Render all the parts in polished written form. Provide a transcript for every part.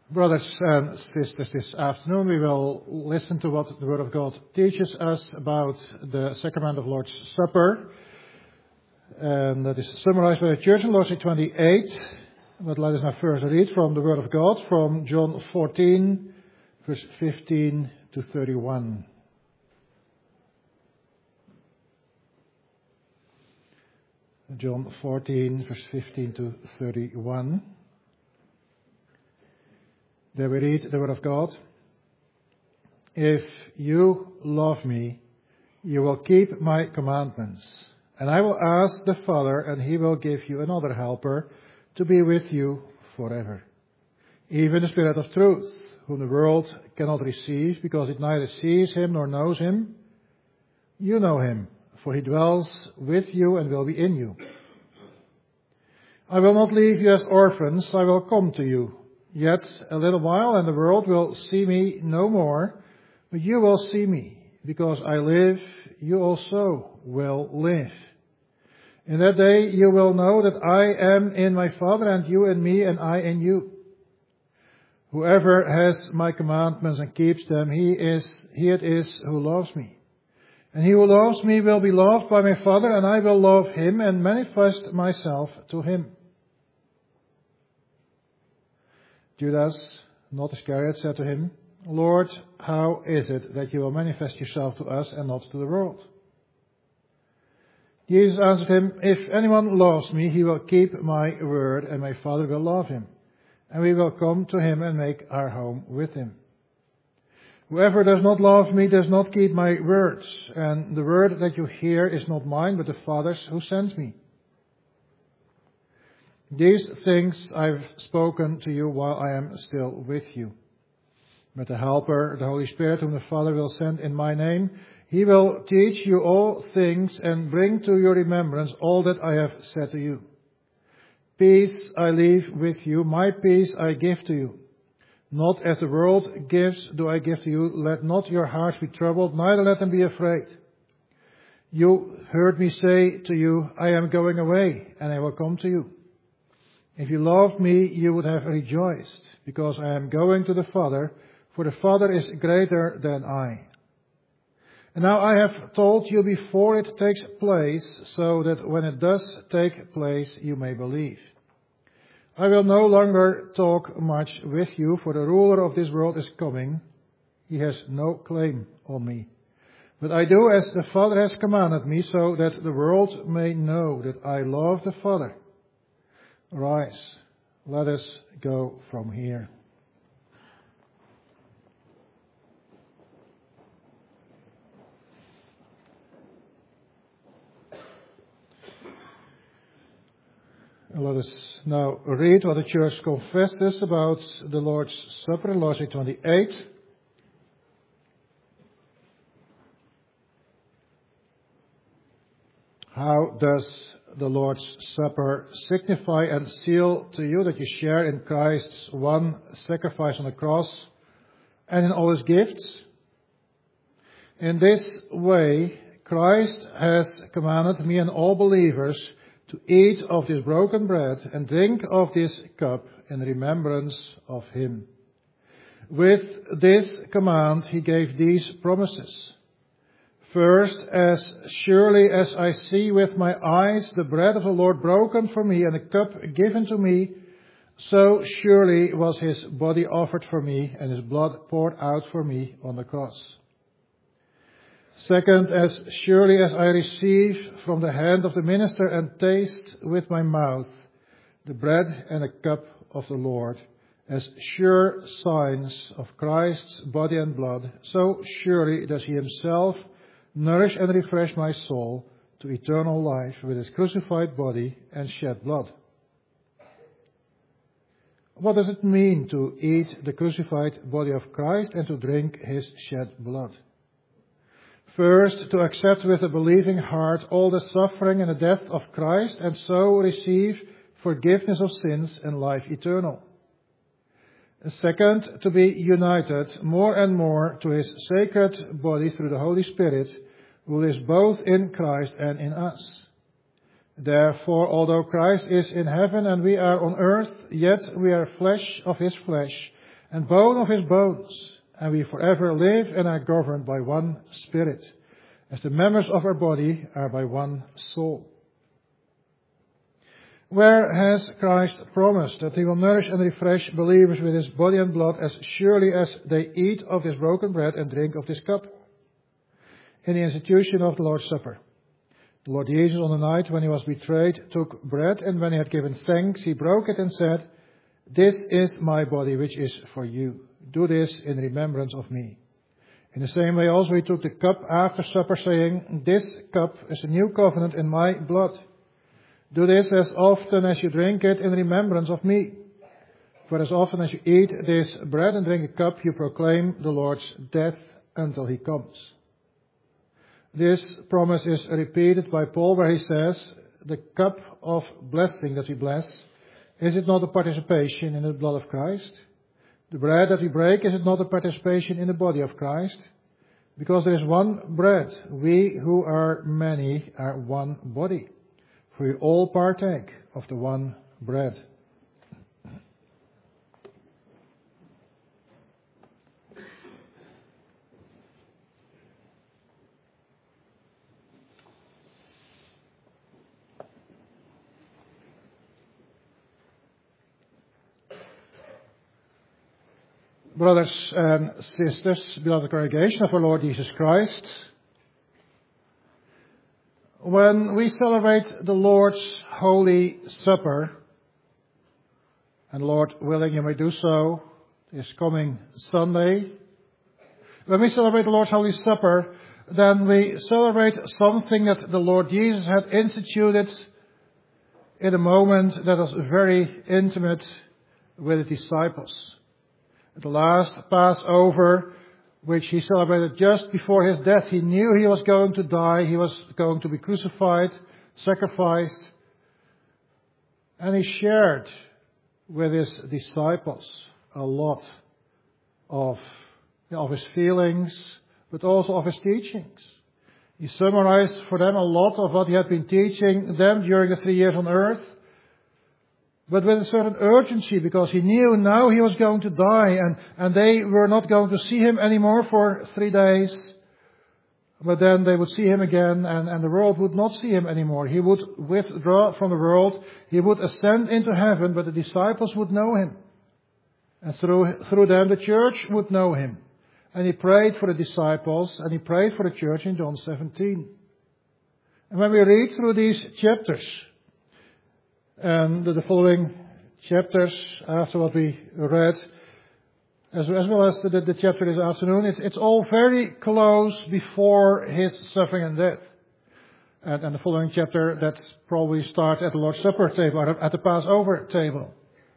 Brothers and sisters, this afternoon we will listen to what the Word of God teaches us about the sacrament of Lord's Supper. And that is summarized by the Church in Lord's Day 28. But let us now first read from the Word of God from John 14, verse 15 to 31. John 14, verse 15 to 31. There we read the Word of God. If you love me, you will keep my commandments. And I will ask the Father, and he will give you another helper to be with you forever. Even the Spirit of truth, whom the world cannot receive, because it neither sees him nor knows him. You know him, for he dwells with you and will be in you. I will not leave you as orphans, I will come to you. Yet a little while, and the world will see me no more, but you will see me. Because I live, you also will live. In that day you will know that I am in my Father, and you in me, and I in you. Whoever has my commandments and keeps them, he it is who loves me. And he who loves me will be loved by my Father, and I will love him and manifest myself to him. Judas, not Iscariot, said to him, Lord, how is it that you will manifest yourself to us and not to the world? Jesus answered him, if anyone loves me, he will keep my word, and my Father will love him. And we will come to him and make our home with him. Whoever does not love me does not keep my words, and the word that you hear is not mine, but the Father's who sends me. These things I've spoken to you while I am still with you. But the Helper, the Holy Spirit, whom the Father will send in my name, he will teach you all things and bring to your remembrance all that I have said to you. Peace I leave with you, my peace I give to you. Not as the world gives do I give to you. Let not your hearts be troubled, neither let them be afraid. You heard me say to you, I am going away, and I will come to you. If you loved me, you would have rejoiced, because I am going to the Father, for the Father is greater than I. And now I have told you before it takes place, so that when it does take place, you may believe. I will no longer talk much with you, for the ruler of this world is coming. He has no claim on me. But I do as the Father has commanded me, so that the world may know that I love the Father. Rise, let us go from here. Let us now read what the Church confesses about the Lord's Supper in Lord's Day 28. How does the Lord's Supper signify and seal to you that you share in Christ's one sacrifice on the cross and in all his gifts? In this way, Christ has commanded me and all believers to eat of this broken bread and drink of this cup in remembrance of him. With this command, he gave these promises. First, as surely as I see with my eyes the bread of the Lord broken for me and the cup given to me, so surely was his body offered for me and his blood poured out for me on the cross. Second, as surely as I receive from the hand of the minister and taste with my mouth the bread and the cup of the Lord, as sure signs of Christ's body and blood, so surely does he himself nourish and refresh my soul to eternal life with his crucified body and shed blood. What does it mean to eat the crucified body of Christ and to drink his shed blood? First, to accept with a believing heart all the suffering and the death of Christ, and so receive forgiveness of sins and life eternal. Second, to be united more and more to his sacred body through the Holy Spirit, who lives both in Christ and in us. Therefore, although Christ is in heaven and we are on earth, yet we are flesh of his flesh and bone of his bones, and we forever live and are governed by one Spirit, as the members of our body are by one soul. Where has Christ promised that he will nourish and refresh believers with his body and blood as surely as they eat of this broken bread and drink of this cup? In the institution of the Lord's Supper. The Lord Jesus, on the night when he was betrayed, took bread, and when he had given thanks, he broke it and said, "This is my body, which is for you. Do this in remembrance of me." In the same way also he took the cup after supper, saying, "This cup is a new covenant in my blood. Do this as often as you drink it in remembrance of me. For as often as you eat this bread and drink the cup, you proclaim the Lord's death until he comes." This promise is repeated by Paul, where he says, the cup of blessing that we bless, is it not a participation in the blood of Christ? The bread that we break, is it not a participation in the body of Christ? Because there is one bread, we who are many are one body, for we all partake of the one bread. Brothers and sisters, beloved congregation of our Lord Jesus Christ, when we celebrate the Lord's Holy Supper, and Lord willing you may do so this coming Sunday, when we celebrate the Lord's Holy Supper, then we celebrate something that the Lord Jesus had instituted in a moment that was very intimate with the disciples. At the last Passover, which he celebrated just before his death, he knew he was going to die, he was going to be crucified, sacrificed, and he shared with his disciples a lot of his feelings, but also of his teachings. He summarized for them a lot of what he had been teaching them during the 3 years on earth, but with a certain urgency, because he knew now he was going to die, and they were not going to see him anymore for 3 days. But then they would see him again, and the world would not see him anymore. He would withdraw from the world. He would ascend into heaven, but the disciples would know him. And through them the church would know him. And he prayed for the disciples, and he prayed for the church in John 17. And when we read through these chapters, and the following chapters after what we read, as well as the chapter this afternoon, it's all very close before his suffering and death. And the following chapter, that's probably start at the Lord's Supper table, or at the Passover table.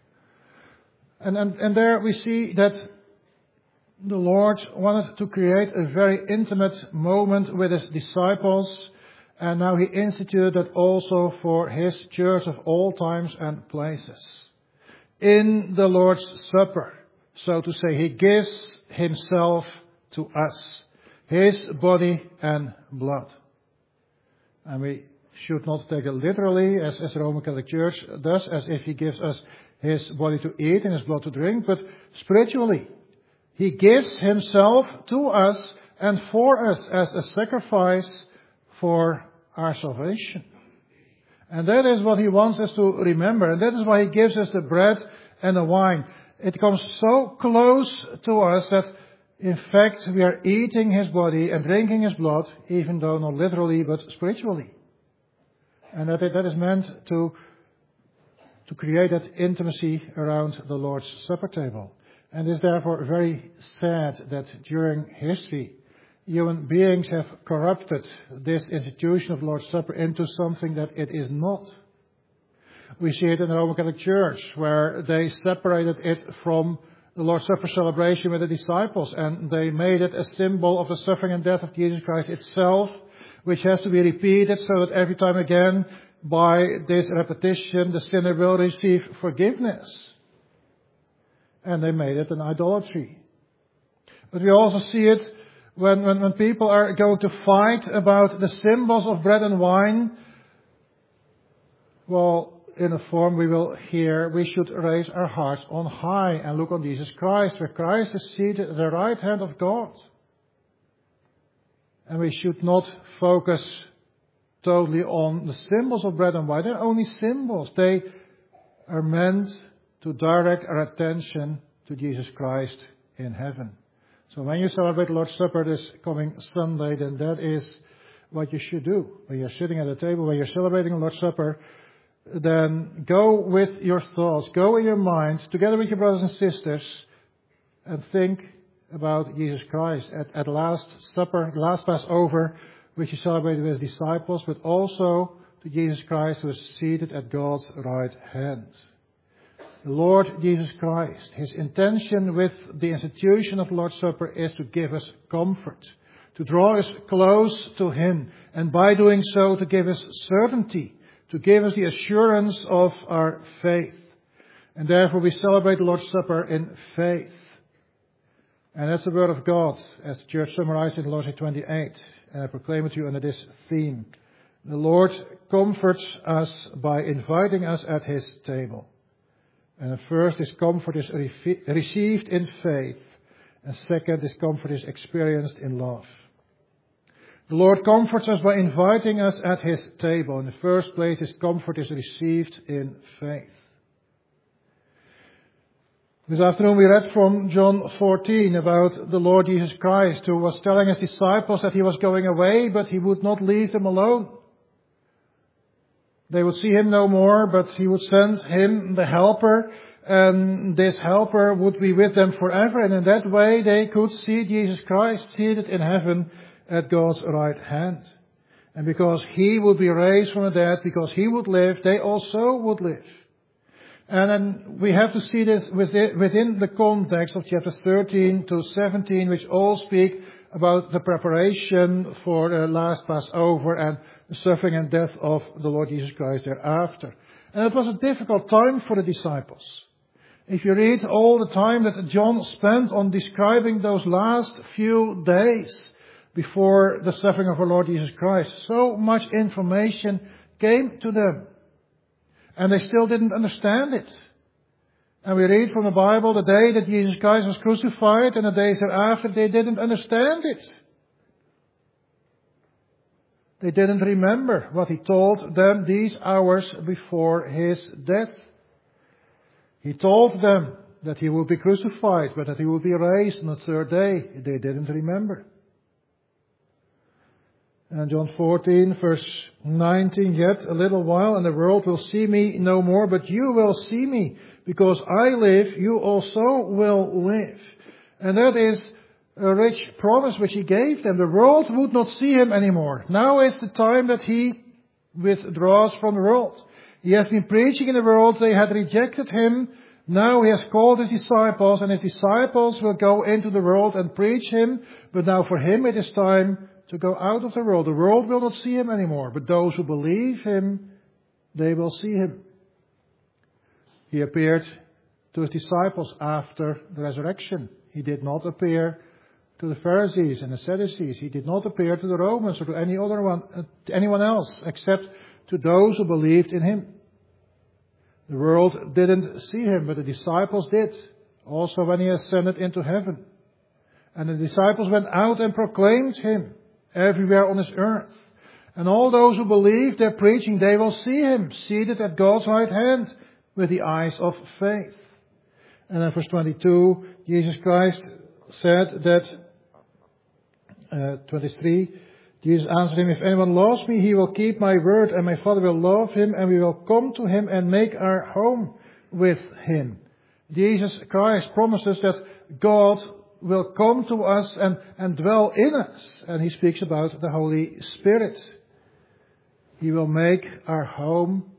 And there we see that the Lord wanted to create a very intimate moment with his disciples. And now he instituted that also for his church of all times and places. In the Lord's Supper, so to say, he gives himself to us, his body and blood. And we should not take it literally, as the Roman Catholic Church does, as if he gives us his body to eat and his blood to drink, but spiritually. He gives himself to us and for us as a sacrifice for our salvation. And that is what he wants us to remember. And that is why he gives us the bread and the wine. It comes so close to us that in fact we are eating his body and drinking his blood, even though not literally but spiritually. And that is meant to create that intimacy around the Lord's Supper table. And it is therefore very sad that during history human beings have corrupted this institution of Lord's Supper into something that it is not. We see it in the Roman Catholic Church, where they separated it from the Lord's Supper celebration with the disciples, and they made it a symbol of the suffering and death of Jesus Christ itself, which has to be repeated so that every time again, by this repetition, the sinner will receive forgiveness. And they made it an idolatry. But we also see it when people are going to fight about the symbols of bread and wine. Well, in a form we will hear, we should raise our hearts on high and look on Jesus Christ, where Christ is seated at the right hand of God. And we should not focus totally on the symbols of bread and wine. They're only symbols. They are meant to direct our attention to Jesus Christ in heaven. So when you celebrate the Lord's Supper this coming Sunday, then that is what you should do. When you're sitting at a table, when you're celebrating the Lord's Supper, then go with your thoughts, go in your mind, together with your brothers and sisters, and think about Jesus Christ at last supper, last Passover, which he celebrated with his disciples, but also to Jesus Christ who is seated at God's right hand. The Lord Jesus Christ, his intention with the institution of the Lord's Supper is to give us comfort, to draw us close to him, and by doing so to give us certainty, to give us the assurance of our faith. And therefore we celebrate the Lord's Supper in faith. And that's the word of God, as the church summarized in Colossians 28. And I proclaim it to you under this theme. The Lord comforts us by inviting us at his table. And first, this comfort is received in faith. And second, this comfort is experienced in love. The Lord comforts us by inviting us at his table. In the first place, this comfort is received in faith. This afternoon we read from John 14 about the Lord Jesus Christ, who was telling his disciples that he was going away, but he would not leave them alone. They would see him no more, but he would send him the helper, and this helper would be with them forever. And in that way they could see Jesus Christ seated in heaven at God's right hand. And because he would be raised from the dead, because he would live, they also would live. And then we have to see this within the context of chapter 13 to 17, which all speak about the preparation for the last Passover and the suffering and death of the Lord Jesus Christ thereafter. And it was a difficult time for the disciples. If you read all the time that John spent on describing those last few days before the suffering of our Lord Jesus Christ, so much information came to them. And they still didn't understand it. And we read from the Bible the day that Jesus Christ was crucified and the days thereafter they didn't understand it. They didn't remember what he told them these hours before his death. He told them that he would be crucified, but that he would be raised on the third day. They didn't remember. And John 14, verse 19, yet a little while and the world will see me no more, but you will see me. Because I live, you also will live. And that is a rich promise which he gave them. The world would not see him anymore. Now is the time that he withdraws from the world. He has been preaching in the world, they had rejected him. Now he has called his disciples, and his disciples will go into the world and preach him. But now for him it is time to go out of the world. The world will not see him anymore, but those who believe him, they will see him. He appeared to his disciples after the resurrection. He did not appear to the Pharisees and the Sadducees. He did not appear to the Romans or to anyone else, except to those who believed in him. The world didn't see him, but the disciples did, also when he ascended into heaven. And the disciples went out and proclaimed him everywhere on this earth. And all those who believe their preaching, they will see him seated at God's right hand with the eyes of faith. And in verse 22, Jesus Christ said that, 23, Jesus answered him, if anyone loves me, he will keep my word, and my Father will love him, and we will come to him and make our home with him. Jesus Christ promises that God will come to us and dwell in us. And he speaks about the Holy Spirit. He will make our home.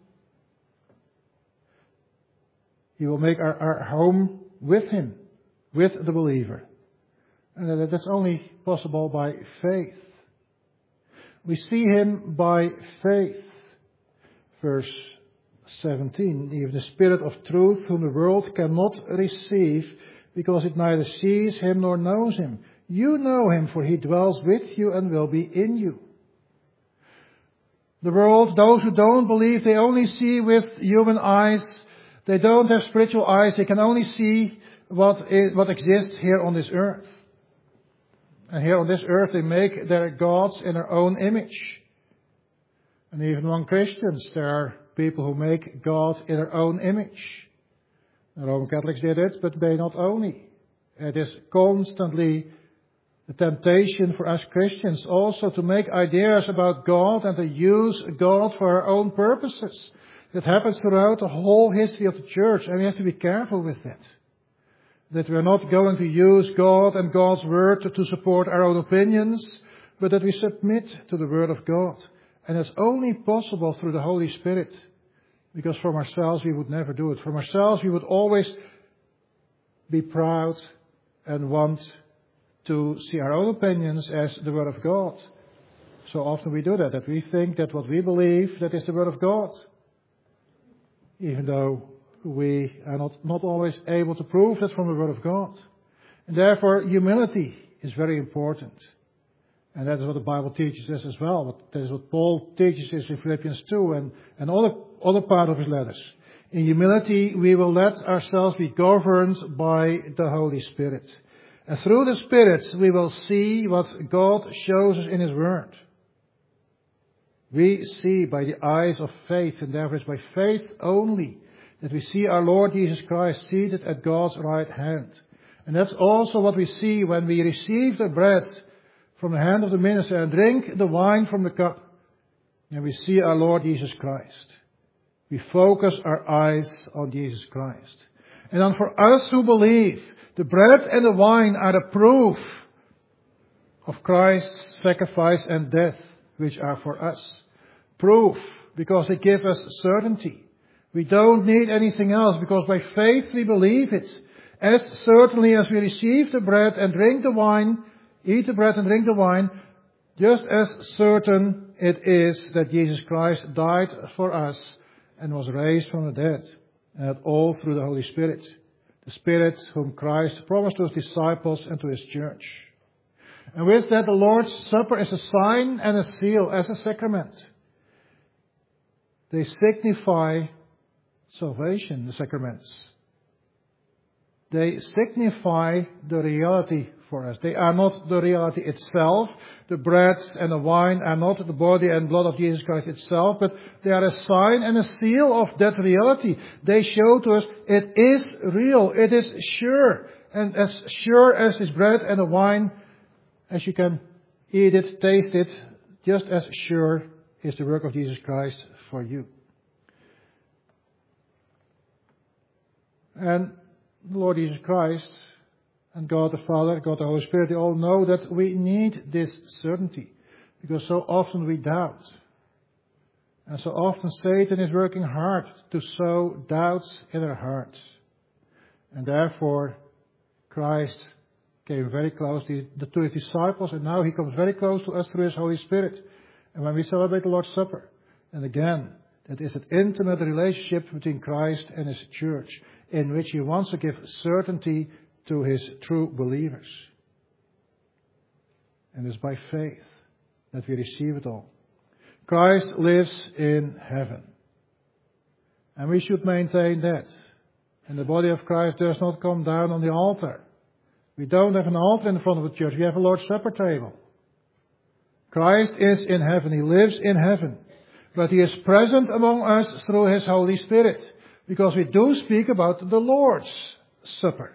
He will make our home with him, with the believer. And that's only possible by faith. We see him by faith. Verse 17. Even the Spirit of truth, whom the world cannot receive, because it neither sees him nor knows him. You know him, for he dwells with you and will be in you. The world, those who don't believe, they only see with human eyes. They don't have spiritual eyes. They can only see what exists here on this earth. And here on this earth they make their gods in their own image. And even among Christians there are people who make God in their own image. The Roman Catholics did it, but they not only. It is constantly the temptation for us Christians also to make ideas about God and to use God for our own purposes. That happens throughout the whole history of the church, and we have to be careful with that. That we are not going to use God and God's Word to support our own opinions, but that we submit to the Word of God. And it's only possible through the Holy Spirit. Because from ourselves we would never do it. From ourselves we would always be proud and want to see our own opinions as the Word of God. So often we do that we think that what we believe, that is the Word of God. Even though we are not always able to prove that from the Word of God. And therefore, humility is very important. And that is what the Bible teaches us as well. That is what Paul teaches us in Philippians 2 and other part of his letters. In humility, we will let ourselves be governed by the Holy Spirit. And through the Spirit, we will see what God shows us in His Word. We see by the eyes of faith, and therefore it's by faith only that we see our Lord Jesus Christ seated at God's right hand. And that's also what we see when we receive the bread from the hand of the minister and drink the wine from the cup. And we see our Lord Jesus Christ. We focus our eyes on Jesus Christ. And then for us who believe, the bread and the wine are the proof of Christ's sacrifice and death, which are for us. Proof, because they give us certainty. We don't need anything else, because by faith we believe it. As certainly as we receive the bread and drink the wine, eat the bread and drink the wine, just as certain it is that Jesus Christ died for us and was raised from the dead. And that all through the Holy Spirit. The Spirit whom Christ promised to His disciples and to His church. And with that, the Lord's Supper is a sign and a seal, as a sacrament. They signify salvation, the sacraments. They signify the reality for us. They are not the reality itself. The bread and the wine are not the body and blood of Jesus Christ itself, but they are a sign and a seal of that reality. They show to us it is real, it is sure. And as sure as this bread and the wine, as you can eat it, taste it, just as sure is the work of Jesus Christ for you. And the Lord Jesus Christ and God the Father, God the Holy Spirit, they all know that we need this certainty. Because so often we doubt. And so often Satan is working hard to sow doubts in our hearts. And therefore Christ came very close to His disciples, and now He comes very close to us through His Holy Spirit. And when we celebrate the Lord's Supper, and again, that is an intimate relationship between Christ and His church, in which He wants to give certainty to His true believers. And it's by faith that we receive it all. Christ lives in heaven. And we should maintain that. And the body of Christ does not come down on the altar. We don't have an altar in front of the church. We have a Lord's Supper table. Christ is in heaven. He lives in heaven. But He is present among us through His Holy Spirit. Because we do speak about the Lord's Supper.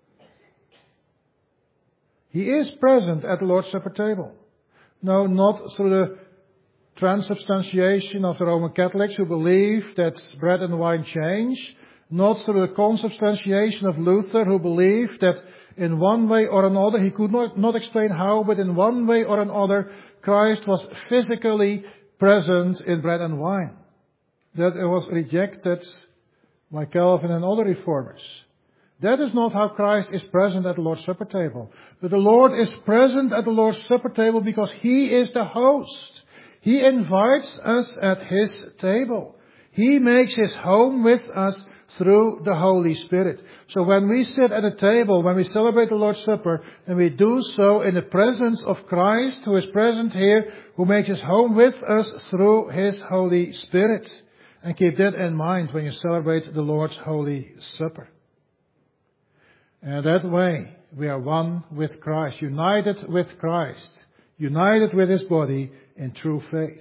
He is present at the Lord's Supper table. No, not through the transubstantiation of the Roman Catholics who believe that bread and wine change. Not through the consubstantiation of Luther who believed that in one way or another, he could not explain how, but in one way or another, Christ was physically present in bread and wine. That it was rejected by Calvin and other reformers. That is not how Christ is present at the Lord's Supper table. But the Lord is present at the Lord's Supper table because He is the host. He invites us at His table. He makes His home with us through the Holy Spirit. So when we sit at a table, when we celebrate the Lord's Supper, and we do so in the presence of Christ, who is present here, who makes his home with us through his Holy Spirit. And keep that in mind when you celebrate the Lord's Holy Supper. And that way, we are one with Christ, united with Christ, united with his body in true faith.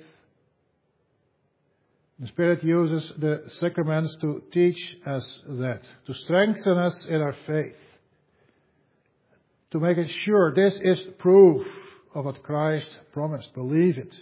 The Spirit uses the sacraments to teach us that, to strengthen us in our faith, to make it sure this is proof of what Christ promised. Believe it.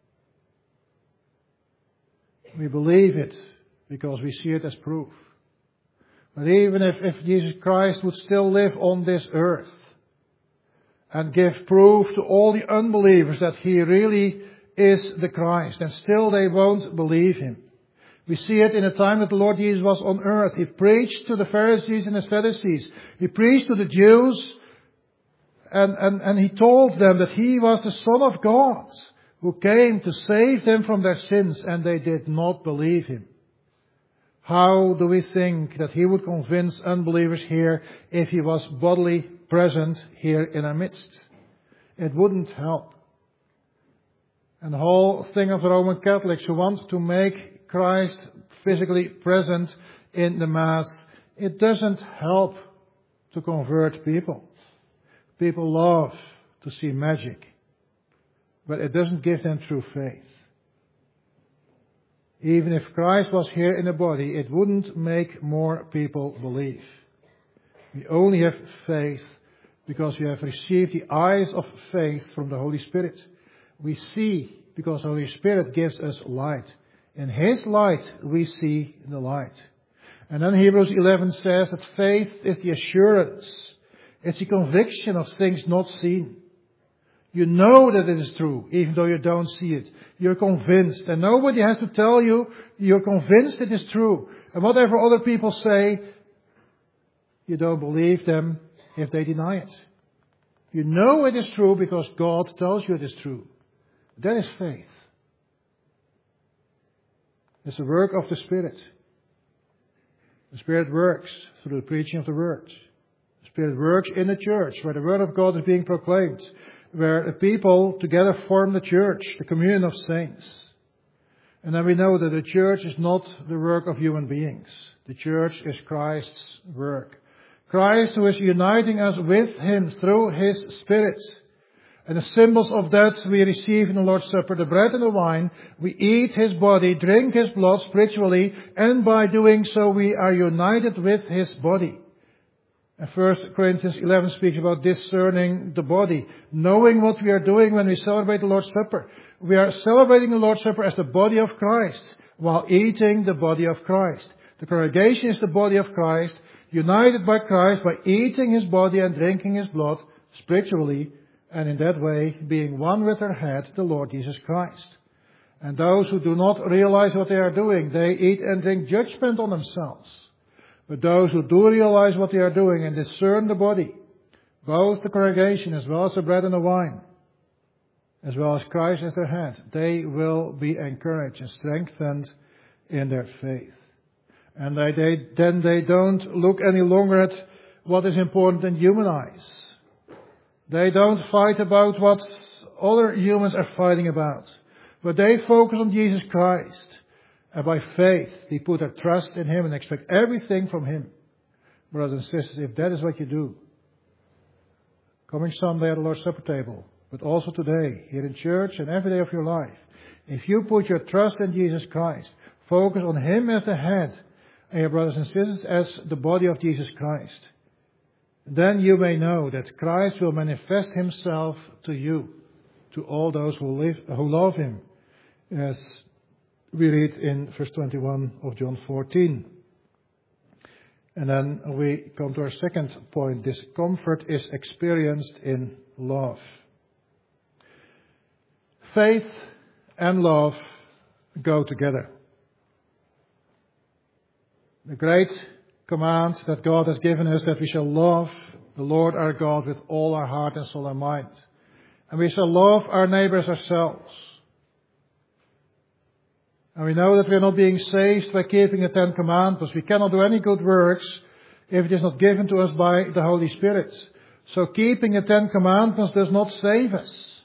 We believe it because we see it as proof. But even if Jesus Christ would still live on this earth and give proof to all the unbelievers that he really is the Christ, and still they won't believe him. We see it in the time that the Lord Jesus was on earth. He preached to the Pharisees and the Sadducees. He preached to the Jews, and he told them that he was the Son of God who came to save them from their sins, and they did not believe him. How do we think that he would convince unbelievers here if he was bodily present here in our midst? It wouldn't help. And the whole thing of the Roman Catholics who want to make Christ physically present in the Mass, it doesn't help to convert people. People love to see magic, but it doesn't give them true faith. Even if Christ was here in the body, it wouldn't make more people believe. We only have faith because we have received the eyes of faith from the Holy Spirit. We see because the Holy Spirit gives us light. In his light, we see the light. And then Hebrews 11 says that faith is the assurance. It's the conviction of things not seen. You know that it is true, even though you don't see it. You're convinced. And nobody has to tell you, you're convinced it is true. And whatever other people say, you don't believe them if they deny it. You know it is true because God tells you it is true. That is faith. It's the work of the Spirit. The Spirit works through the preaching of the Word. The Spirit works in the church where the Word of God is being proclaimed, where the people together form the church, the communion of saints. And then we know that the church is not the work of human beings. The church is Christ's work. Christ who is uniting us with him through his Spirit. And the symbols of that we receive in the Lord's Supper, the bread and the wine. We eat his body, drink his blood spiritually, and by doing so we are united with his body. And 1 Corinthians 11 speaks about discerning the body, knowing what we are doing when we celebrate the Lord's Supper. We are celebrating the Lord's Supper as the body of Christ, while eating the body of Christ. The congregation is the body of Christ, united by Christ by eating his body and drinking his blood spiritually, and in that way being one with their head, the Lord Jesus Christ. And those who do not realize what they are doing, they eat and drink judgment on themselves. But those who do realize what they are doing and discern the body, both the congregation as well as the bread and the wine, as well as Christ as their head, they will be encouraged and strengthened in their faith. And then they don't look any longer at what is important in human eyes. They don't fight about what other humans are fighting about. But they focus on Jesus Christ. And by faith, they put their trust in him and expect everything from him. Brothers and sisters, if that is what you do, coming Sunday at the Lord's Supper table, but also today, here in church and every day of your life, if you put your trust in Jesus Christ, focus on him as the head, and your brothers and sisters as the body of Jesus Christ, then you may know that Christ will manifest himself to you, to all those who love him, as we read in verse 21 of John 14. And then we come to our second point. This comfort is experienced in love. Faith and love go together. The great command that God has given us, that we shall love the Lord our God with all our heart and soul and mind. And we shall love our neighbors ourselves. And we know that we are not being saved by keeping the Ten Commandments. We cannot do any good works if it is not given to us by the Holy Spirit. So keeping the Ten Commandments does not save us.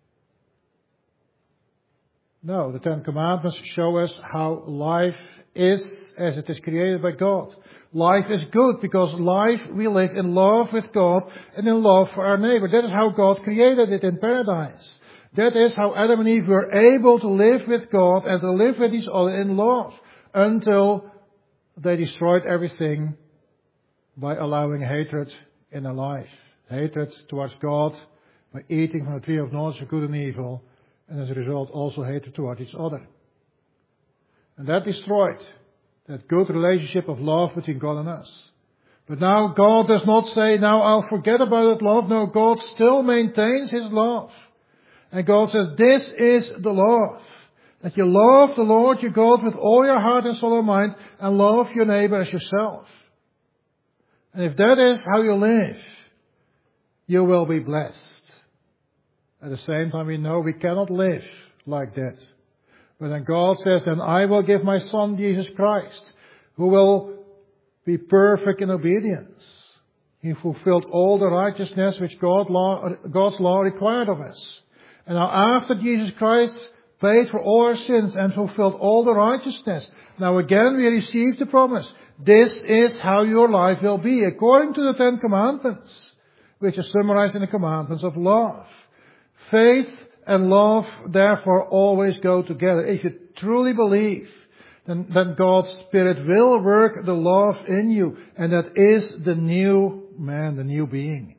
No, the Ten Commandments show us how life is as it is created by God. Life is good because life we live in love with God and in love for our neighbor. That is how God created it in paradise. That is how Adam and Eve were able to live with God and to live with each other in love until they destroyed everything by allowing hatred in their life. Hatred towards God by eating from the tree of knowledge of good and evil, and as a result also hatred towards each other. And that destroyed that good relationship of love between God and us. But now God does not say, now I'll forget about that love. No, God still maintains His love. And God says, this is the love. That you love the Lord your God with all your heart and soul and mind, and love your neighbor as yourself. And if that is how you live, you will be blessed. At the same time, we know we cannot live like that. But then God says, then I will give my Son Jesus Christ, who will be perfect in obedience. He fulfilled all the righteousness which God's law required of us. And now after Jesus Christ paid for all our sins and fulfilled all the righteousness, now again we receive the promise. This is how your life will be, according to the Ten Commandments, which are summarized in the commandments of love. Faith and love, therefore, always go together. If you truly believe, then God's Spirit will work the love in you, and that is the new man, the new being.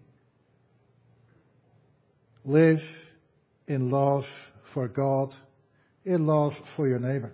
Live in love for God, in love for your neighbor.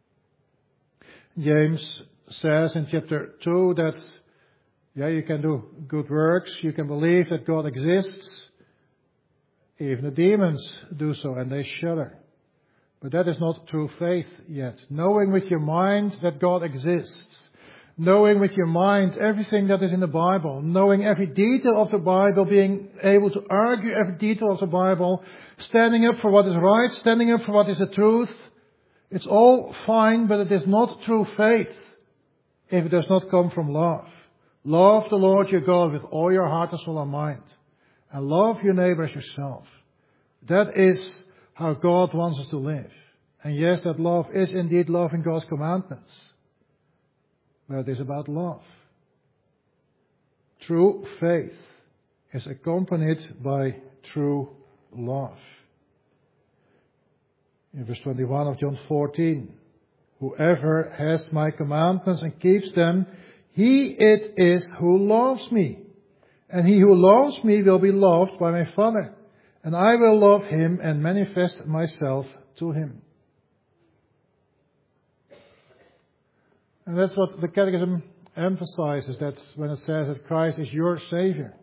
James says in chapter 2 that, you can do good works, you can believe that God exists. Even the demons do so, and they shudder. But that is not true faith yet. Knowing with your mind that God exists, knowing with your mind everything that is in the Bible, knowing every detail of the Bible, being able to argue every detail of the Bible, standing up for what is right, standing up for what is the truth, it's all fine, but it is not true faith if it does not come from love. Love the Lord your God with all your heart and soul and mind. And love your neighbor as yourself. That is how God wants us to live. And yes, that love is indeed loving God's commandments. But it is about love. True faith is accompanied by true love. In verse 21 of John 14, whoever has my commandments and keeps them, he it is who loves me. And he who loves me will be loved by my Father. And I will love him and manifest myself to him. And that's what the Catechism emphasizes. That's when it says that Christ is your Savior.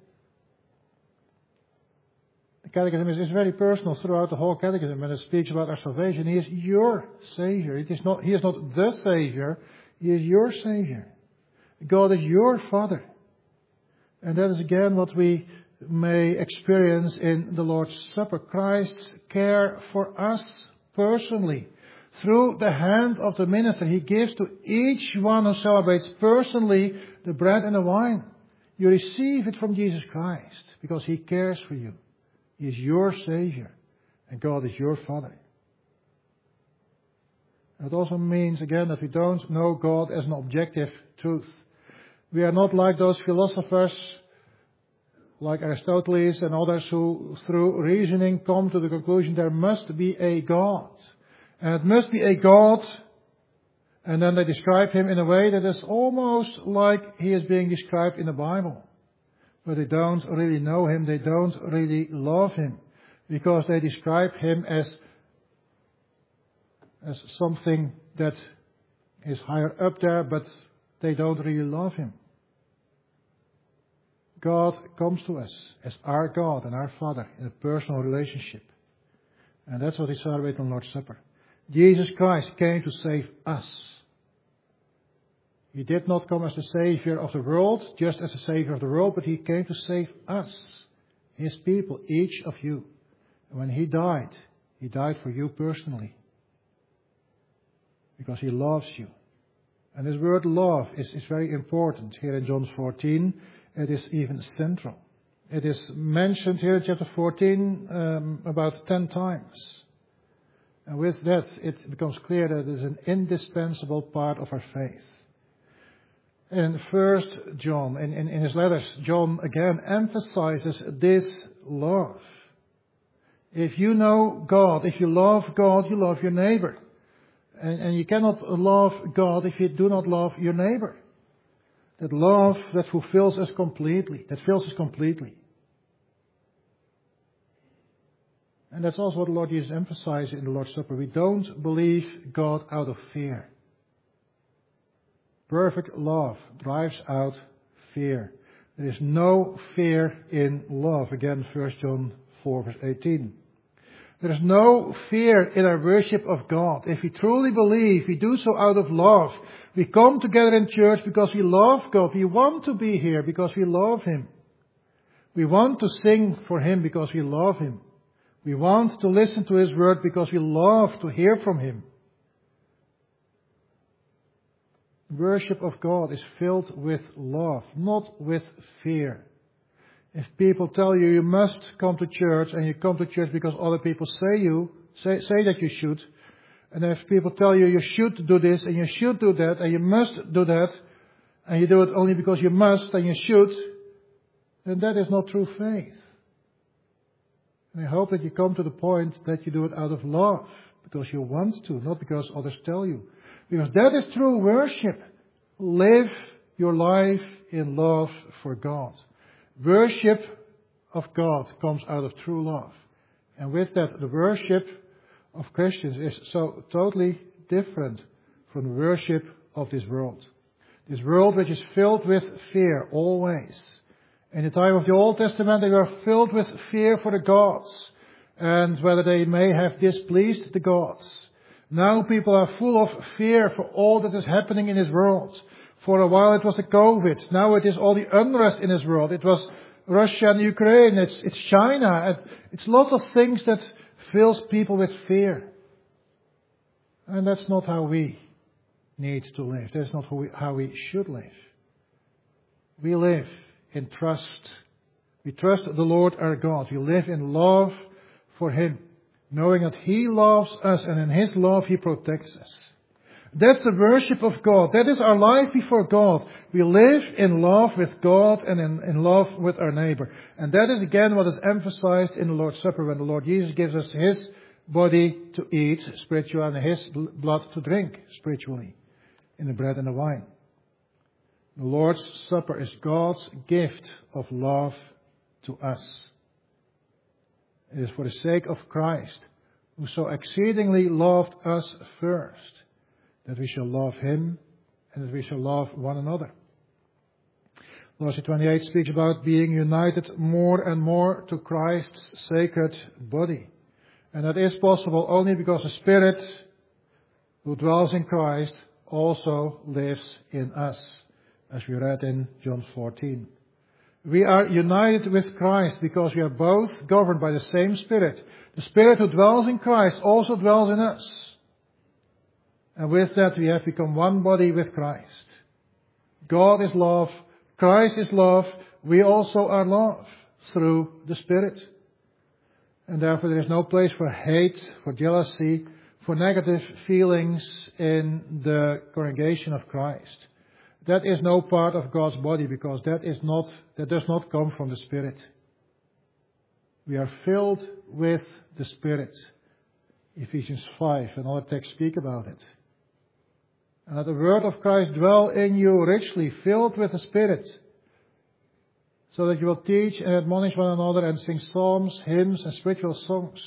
The Catechism is very personal throughout the whole Catechism. When it speaks about our salvation, He is your Savior. He is not the Savior. He is your Savior. God is your Father. And that is again what we may experience in the Lord's Supper. Christ's care for us personally. Through the hand of the minister, He gives to each one who celebrates personally the bread and the wine. You receive it from Jesus Christ because He cares for you. He is your Savior and God is your Father. It also means again that we don't know God as an objective truth. We are not like those philosophers like Aristotle and others who through reasoning come to the conclusion there must be a God. And it must be a God, and then they describe Him in a way that is almost like He is being described in the Bible. But they don't really know Him, they don't really love Him, because they describe Him as something that is higher up there, but they don't really love Him. God comes to us as our God and our Father in a personal relationship. And that's what we celebrate on Lord's Supper. Jesus Christ came to save us. He did not come as the Savior of the world, just as the Savior of the world, but He came to save us, His people, each of you. And when He died for you personally. because He loves you. And this word love is very important. Here in John 14, it is even central. It is mentioned here in chapter 14 about 10 times. And with that, it becomes clear that it is an indispensable part of our faith. In 1 John, in his letters, John again emphasizes this love. If you know God, if you love God, you love your neighbor. And you cannot love God if you do not love your neighbor. That love that fulfills us completely, that fills us completely. And that's also what the Lord Jesus emphasized in the Lord's Supper. We don't believe God out of fear. Perfect love drives out fear. There is no fear in love. Again, 1 John 4 verse 18. There is no fear in our worship of God. If we truly believe, we do so out of love. We come together in church because we love God. We want to be here because we love Him. We want to sing for Him because we love Him. We want to listen to His word because we love to hear from Him. Worship of God is filled with love, not with fear. If people tell you you must come to church, and you come to church because other people say that you should, and if people tell you you should do this and you should do that and you must do that, and you do it only because you must and you should, then that is not true faith. And I hope that you come to the point that you do it out of love, because you want to, not because others tell you. Because that is true worship. Live your life in love for God. Worship of God comes out of true love. And with that, the worship of Christians is so totally different from the worship of this world. This world which is filled with fear always. In the time of the Old Testament, they were filled with fear for the gods, and whether they may have displeased the gods. Now people are full of fear for all that is happening in this world. For a while it was the COVID. Now it is all the unrest in this world. It was Russia and Ukraine. It's China. It's lots of things that fills people with fear. And that's not how we need to live. That's not how we should live. We live in trust. We trust the Lord our God. We live in love for Him, knowing that He loves us, and in His love He protects us. That's the worship of God. That is our life before God. We live in love with God and in love with our neighbor. And that is again what is emphasized in the Lord's Supper, when the Lord Jesus gives us His body to eat spiritually and His blood to drink spiritually in the bread and the wine. The Lord's Supper is God's gift of love to us. It is for the sake of Christ, who so exceedingly loved us first, that we shall love Him and that we shall love one another. Colossians 28 speaks about being united more and more to Christ's sacred body. And that is possible only because the Spirit who dwells in Christ also lives in us, as we read in John 14. We are united with Christ because we are both governed by the same Spirit. The Spirit who dwells in Christ also dwells in us. And with that we have become one body with Christ. God is love. Christ is love. We also are love through the Spirit. And therefore there is no place for hate, for jealousy, for negative feelings in the congregation of Christ. That is no part of God's body, because that does not come from the Spirit. We are filled with the Spirit. Ephesians 5 and other texts speak about it. And let the word of Christ dwell in you richly, filled with the Spirit, so that you will teach and admonish one another and sing psalms, hymns, and spiritual songs.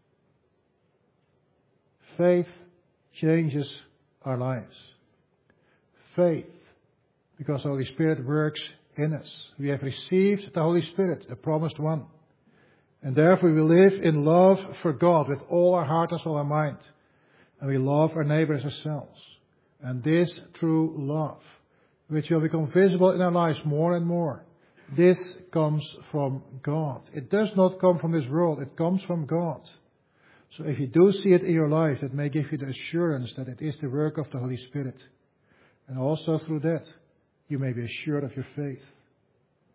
Faith changes our lives. Faith, because the Holy Spirit works in us. We have received the Holy Spirit, the promised one. And therefore we live in love for God with all our heart and soul and mind. And we love our neighbors as ourselves. And this true love, which will become visible in our lives more and more, this comes from God. It does not come from this world. It comes from God. So if you do see it in your life, it may give you the assurance that it is the work of the Holy Spirit. And also through that, you may be assured of your faith.